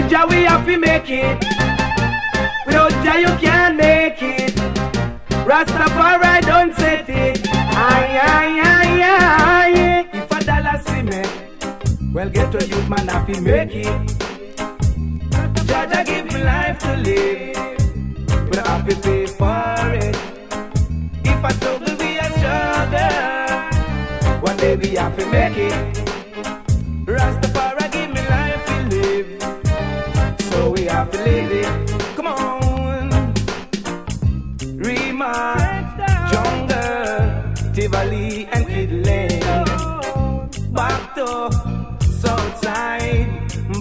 Jah we have to make it. Without Jah you can't make it. Rastafari don't set it. Aye, aye, aye, aye. If a dollar see me, well get to youth man have to make it. Jah give me life to live, but I have to pay for it. If I struggle, we a struggle. One day we have to make it.